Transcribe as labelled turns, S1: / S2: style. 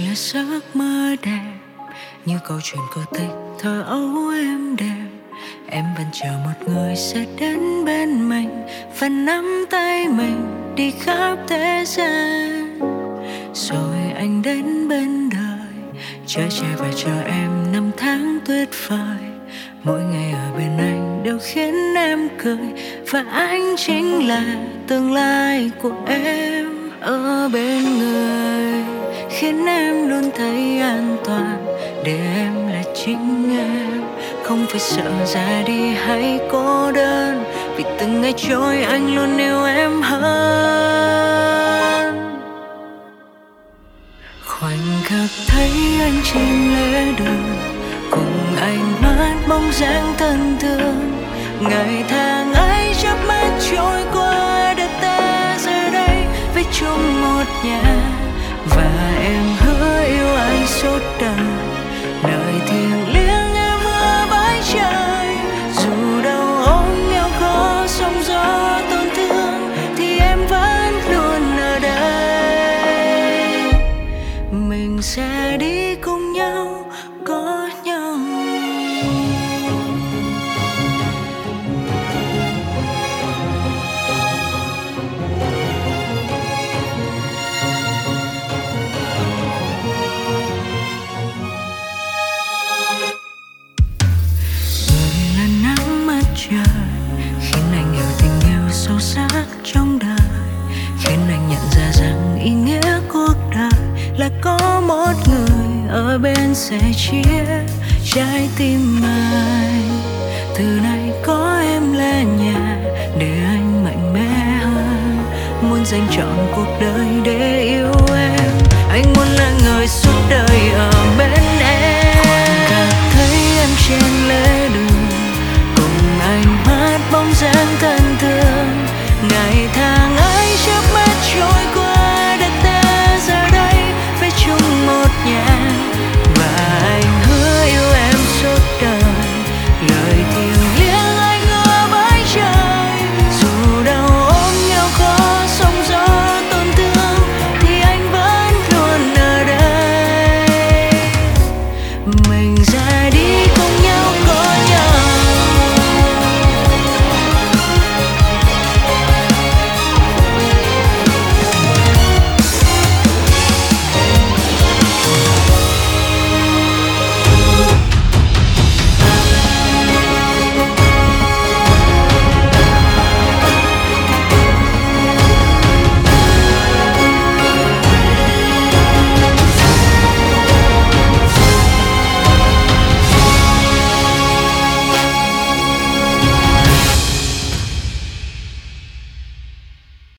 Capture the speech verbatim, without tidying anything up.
S1: là giấc mơ đẹp, như câu chuyện cổ tích thơ ấu êm đềm. Em vẫn chờ một người sẽ đến bên mình và nắm tay mình đi khắp thế gian. Rồi anh đến bên đời, chờ che và chờ em năm tháng tuyệt vời. Mỗi ngày ở bên anh đều khiến em cười, và anh chính là tương lai của em. Ở bên người khiến em luôn thấy an toàn, để em là chính em, không phải sợ ra đi hay cô đơn. Vì từng ngày trôi anh luôn yêu em hơn. Khoảnh khắc thấy anh trên lễ đường, cùng ánh mắt bóng dáng thân thương. Ngày tháng ấy chớp mắt trôi qua, để ta giờ đây với chung một nhà. Và em hứa yêu anh suốt đời, nơi thiêng liêng em hứa với trời. Dù đâu ôm nhau có sóng gió tổn thương, thì em vẫn luôn ở đây. Mình sẽ đi cùng nhau, có nhau. Khiến anh hiểu tình yêu sâu sắc trong đời, khiến anh nhận ra rằng ý nghĩa cuộc đời là có một người ở bên sẻ chia trái tim anh. Từ nay có em là nhà, để anh mạnh mẽ hơn, muốn dành trọn cuộc đời để